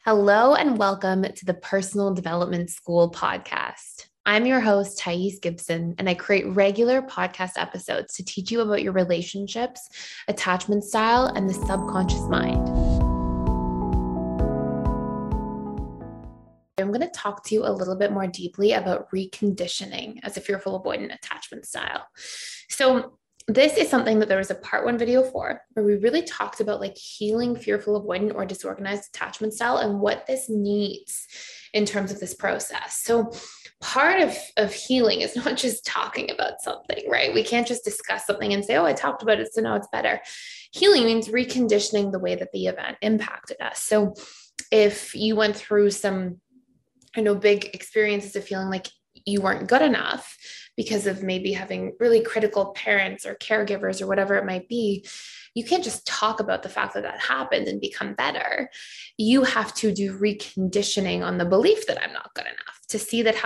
Hello and welcome to the Personal Development School podcast. I'm your host, Thais Gibson, and I create regular podcast episodes to teach you about your relationships, attachment style, and the subconscious mind. I'm going to talk to you a little bit more deeply about reconditioning as a fearful avoidant attachment style. So this is something that there was a part one video for, where we really talked about like healing fearful avoidant or disorganized attachment style and what this needs in terms of this process. So part of healing is not just talking about something, right? We can't just discuss something and say, oh, I talked about it, so now it's better. Healing means reconditioning the way that the event impacted us. So if you went through some big experiences of feeling like you weren't good enough because of maybe having really critical parents or caregivers or whatever it might be, you can't just talk about the fact that that happened and become better. You have to do reconditioning on the belief that I'm not good enough to see that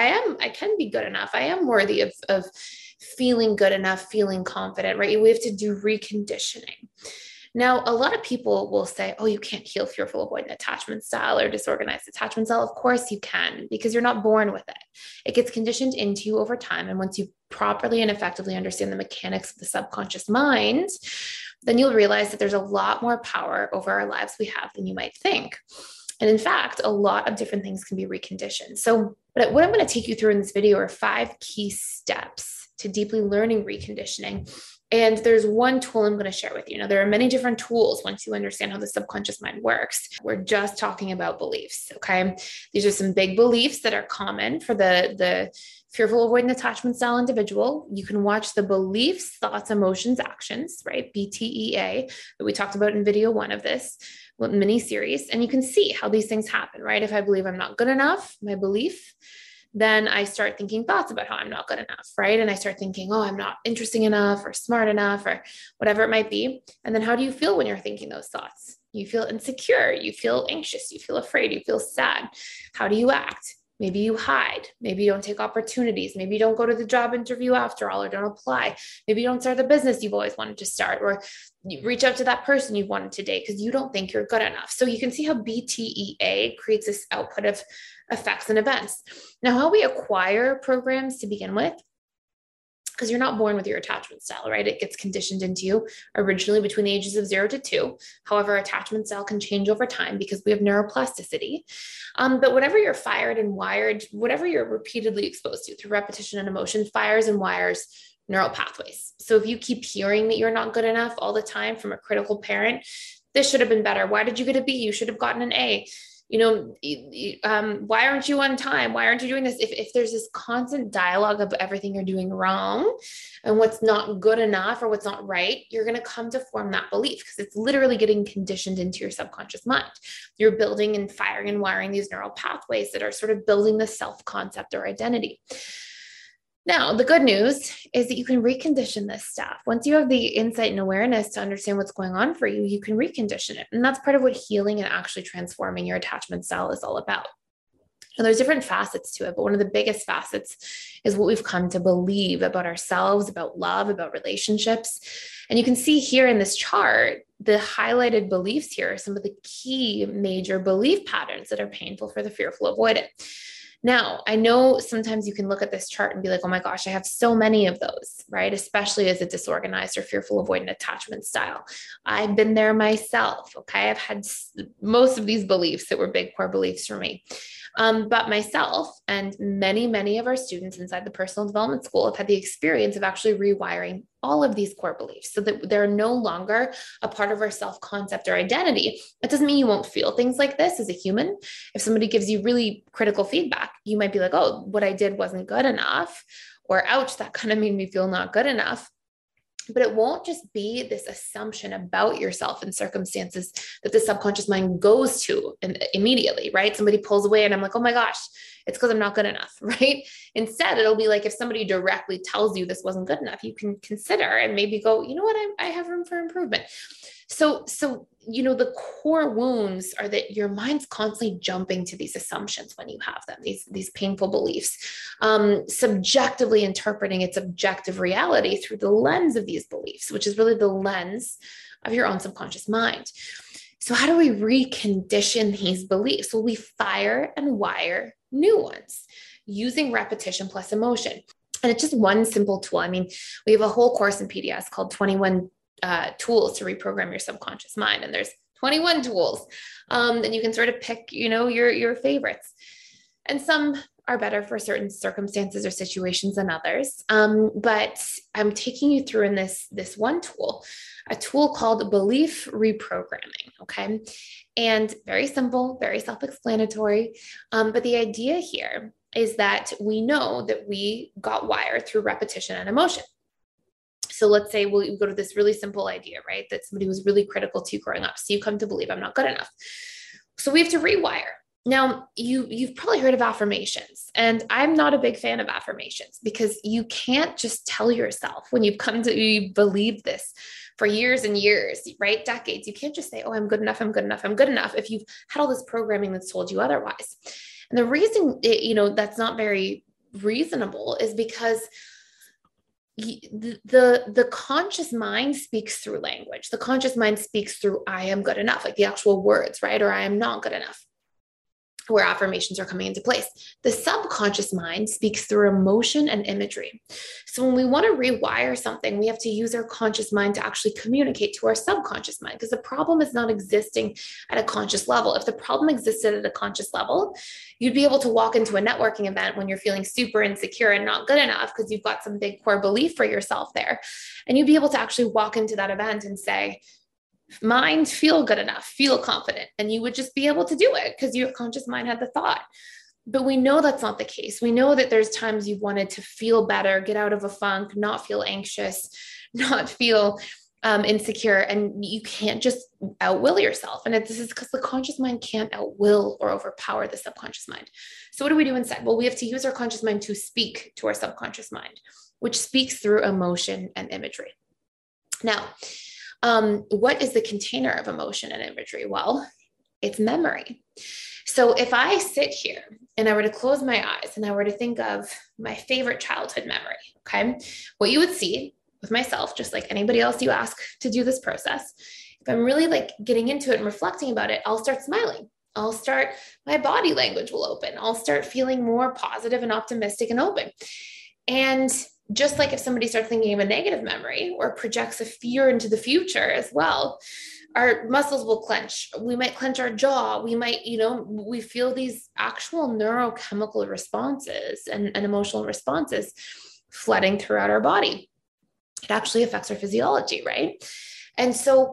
I can be good enough. I am worthy of feeling good enough, feeling confident, right? We have to do reconditioning. Now, a lot of people will say, oh, you can't heal fearful avoidant attachment style or disorganized attachment style. Of course you can, because you're not born with it. It gets conditioned into you over time. And once you properly and effectively understand the mechanics of the subconscious mind, then you'll realize that there's a lot more power over our lives we have than you might think. And in fact, a lot of different things can be reconditioned. So what I'm going to take you through in this video are 5 key steps to deeply learning reconditioning. And there's one tool I'm going to share with you. Now, there are many different tools once you understand how the subconscious mind works. We're just talking about beliefs, okay? These are some big beliefs that are common for the fearful avoidant attachment style individual. You can watch the beliefs, thoughts, emotions, actions, right? BTEA that we talked about in video 1 of this mini series. And you can see how these things happen, right? If I believe I'm not good enough, my belief, then I start thinking thoughts about how I'm not good enough, right? And I start thinking, oh, I'm not interesting enough or smart enough or whatever it might be. And then how do you feel when you're thinking those thoughts? You feel insecure, you feel anxious, you feel afraid, you feel sad. How do you act? Maybe you hide. Maybe you don't take opportunities. Maybe you don't go to the job interview after all, or don't apply. Maybe you don't start the business you've always wanted to start, or you reach out to that person you've wanted to date because you don't think you're good enough. So you can see how BTEA creates this output of effects and events. Now, how we acquire programs to begin with, because you're not born with your attachment style, right? It gets conditioned into you originally between the ages of 0 to 2. However, attachment style can change over time because we have neuroplasticity. But whatever you're fired and wired, whatever you're repeatedly exposed to through repetition and emotion, fires and wires neural pathways. So if you keep hearing that you're not good enough all the time from a critical parent, this should have been better. Why did you get a B? You should have gotten an A. Why aren't you on time? Why aren't you doing this? If there's this constant dialogue of everything you're doing wrong and what's not good enough or what's not right, you're going to come to form that belief because it's literally getting conditioned into your subconscious mind. You're building and firing and wiring these neural pathways that are sort of building the self-concept or identity. Now, the good news is that you can recondition this stuff. Once you have the insight and awareness to understand what's going on for you, you can recondition it. And that's part of what healing and actually transforming your attachment style is all about. Now, there's different facets to it, but one of the biggest facets is what we've come to believe about ourselves, about love, about relationships. And you can see here in this chart, the highlighted beliefs here are some of the key major belief patterns that are painful for the fearful avoidant. Now, I know sometimes you can look at this chart and be like, oh my gosh, I have so many of those, right? Especially as a disorganized or fearful avoidant attachment style. I've been there myself, okay? I've had most of these beliefs that were big core beliefs for me. But myself and many of our students inside the personal development school have had the experience of actually rewiring all of these core beliefs so that they're no longer a part of our self-concept or identity. That doesn't mean you won't feel things like this as a human. If somebody gives you really critical feedback, you might be like, oh, what I did wasn't good enough, or ouch, that kind of made me feel not good enough. But it won't just be this assumption about yourself and circumstances that the subconscious mind goes to immediately, right? Somebody pulls away and I'm like, oh my gosh, it's because I'm not good enough, right? Instead, it'll be like if somebody directly tells you this wasn't good enough, you can consider and maybe go, you know what, I have room for improvement. So, the core wounds are that your mind's constantly jumping to these assumptions when you have them, these painful beliefs, subjectively interpreting its objective reality through the lens of these beliefs, which is really the lens of your own subconscious mind. So how do we recondition these beliefs? Well, we fire and wire new ones using repetition plus emotion. And it's just one simple tool. I mean, we have a whole course in PDS called 21 tools to reprogram your subconscious mind. And there's 21 tools. And you can sort of pick, your favorites. And some are better for certain circumstances or situations than others. But I'm taking you through in this one tool, a tool called belief reprogramming. Okay. And very simple, very self-explanatory. But the idea here is that we know that we got wired through repetition and emotion. So let's say we'll go to this really simple idea, right? That somebody was really critical to you growing up. So you come to believe I'm not good enough. So we have to rewire. Now, you've probably heard of affirmations, and I'm not a big fan of affirmations because you can't just tell yourself when you believe this for years and years, right? Decades. You can't just say, oh, I'm good enough, I'm good enough, I'm good enough, if you've had all this programming that's told you otherwise. And the reason, that's not very reasonable is because the conscious mind speaks through language. The conscious mind speaks through, I am good enough, like the actual words, right? Or I am not good enough, where affirmations are coming into place. The subconscious mind speaks through emotion and imagery. So when we want to rewire something, we have to use our conscious mind to actually communicate to our subconscious mind, because the problem is not existing at a conscious level. If the problem existed at a conscious level, you'd be able to walk into a networking event when you're feeling super insecure and not good enough because you've got some big core belief for yourself there. And you'd be able to actually walk into that event and say, mind, feel good enough, feel confident. And you would just be able to do it because your conscious mind had the thought. But we know that's not the case. We know that there's times you've wanted to feel better, get out of a funk, not feel anxious, not feel insecure, and you can't just outwill yourself. And this is because the conscious mind can't outwill or overpower the subconscious mind. So what do we do instead? Well, we have to use our conscious mind to speak to our subconscious mind, which speaks through emotion and imagery. Now, what is the container of emotion and imagery? Well, it's memory. So if I sit here and I were to close my eyes and I were to think of my favorite childhood memory, okay, what you would see with myself, just like anybody else you ask to do this process, if I'm really like getting into it and reflecting about it, I'll start smiling. My body language will open. I'll start feeling more positive and optimistic and open. And just like if somebody starts thinking of a negative memory or projects a fear into the future as well, our muscles will clench. We might clench our jaw. We might, we feel these actual neurochemical responses and emotional responses flooding throughout our body. It actually affects our physiology, right? And so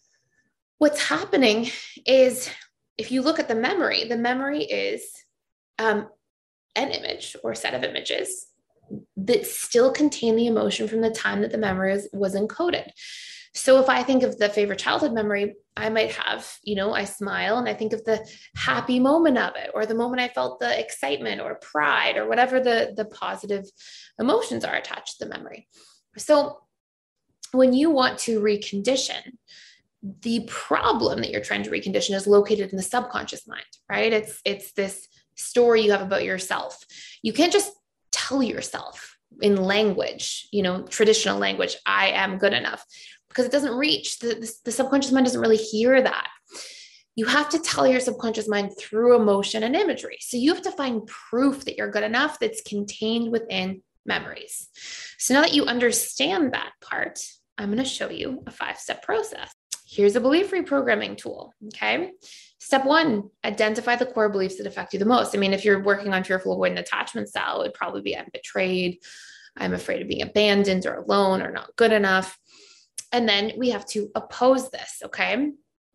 what's happening is, if you look at the memory is an image or a set of images that still contain the emotion from the time that the memory was encoded. So if I think of the favorite childhood memory, I might have, I smile and I think of the happy moment of it, or the moment I felt the excitement or pride or whatever the positive emotions are attached to the memory. So when you want to recondition, the problem that you're trying to recondition is located in the subconscious mind, right? It's this story you have about yourself. You can't just tell yourself in language, traditional language, I am good enough, because it doesn't reach the subconscious mind doesn't really hear that. You have to tell your subconscious mind through emotion and imagery. So you have to find proof that you're good enough that's contained within memories. So now that you understand that part, I'm going to show you a 5-step process. Here's a belief reprogramming tool. Okay. Step 1, identify the core beliefs that affect you the most. I mean, if you're working on fearful avoidant attachment style, it would probably be I'm betrayed, I'm afraid of being abandoned or alone or not good enough. And then we have to oppose this. Okay.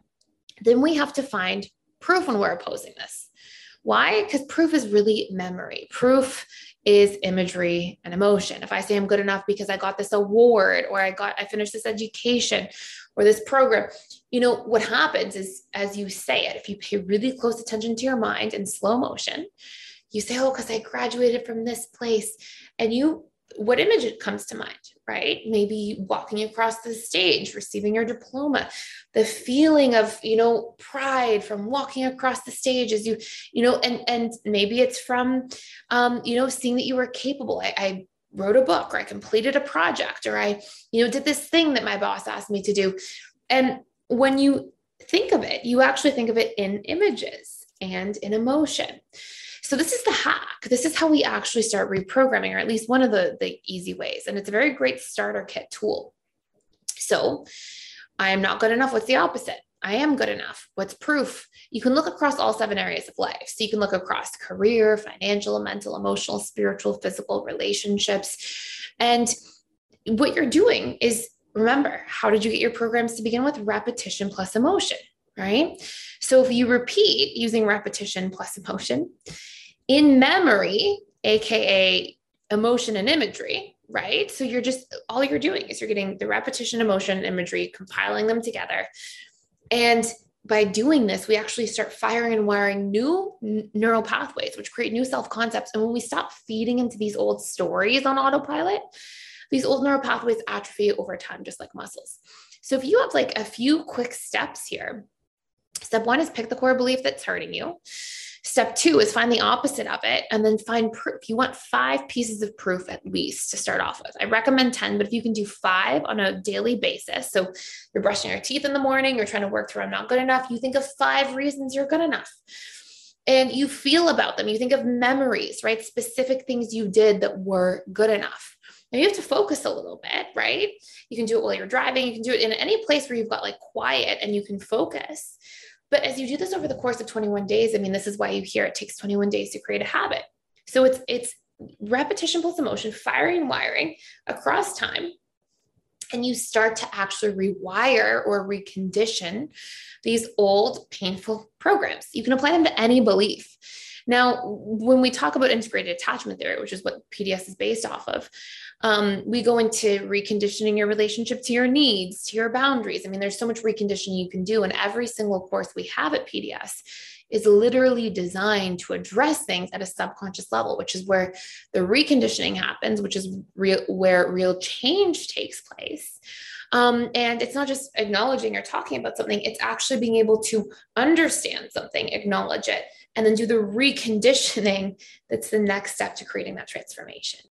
Then we have to find proof when we're opposing this. Why? Because proof is really memory. Proof is imagery and emotion. If I say I'm good enough because I got this award, or I finished this education or this program, what happens is, as you say it, if you pay really close attention to your mind in slow motion, you say, oh, because I graduated from this place. And what image comes to mind, right? Maybe walking across the stage, receiving your diploma, the feeling of, pride from walking across the stage as and maybe it's from, seeing that you were capable. I wrote a book, or I completed a project, or I, did this thing that my boss asked me to do. And when you think of it. You actually think of it in images and in emotion. So this is the hack. This is how we actually start reprogramming, or at least one of the easy ways. And it's a very great starter kit tool. So I am not good enough. What's the opposite? I am good enough. What's proof? You can look across all 7 areas of life. So you can look across career, financial, mental, emotional, spiritual, physical, relationships. And what you're doing is, remember, how did you get your programs to begin with? Repetition plus emotion, right? So if you repeat using repetition plus emotion in memory, AKA emotion and imagery, right? So all you're doing is you're getting the repetition, emotion, imagery, compiling them together. And by doing this, we actually start firing and wiring new neural pathways, which create new self-concepts. And when we stop feeding into these old stories on autopilot, these old neural pathways atrophy over time, just like muscles. So if you have like a few quick steps here, step 1 is pick the core belief that's hurting you. Step 2 is find the opposite of it and then find proof. You want 5 pieces of proof at least to start off with. I recommend 10, but if you can do 5 on a daily basis, so you're brushing your teeth in the morning, you're trying to work through I'm not good enough, you think of 5 reasons you're good enough. And you feel about them. You think of memories, right? Specific things you did that were good enough. Now you have to focus a little bit, right? You can do it while you're driving. You can do it in any place where you've got like quiet and you can focus. But as you do this over the course of 21 days, I mean, this is why you hear it takes 21 days to create a habit. So it's repetition plus emotion, firing and wiring across time. And you start to actually rewire or recondition these old painful programs. You can apply them to any belief. Now, when we talk about integrated attachment theory, which is what PDS is based off of, we go into reconditioning your relationship to your needs, to your boundaries. I mean, there's so much reconditioning you can do. And every single course we have at PDS is literally designed to address things at a subconscious level, which is where the reconditioning happens, which is where real change takes place. And it's not just acknowledging or talking about something, it's actually being able to understand something, acknowledge it, and then do the reconditioning that's the next step to creating that transformation.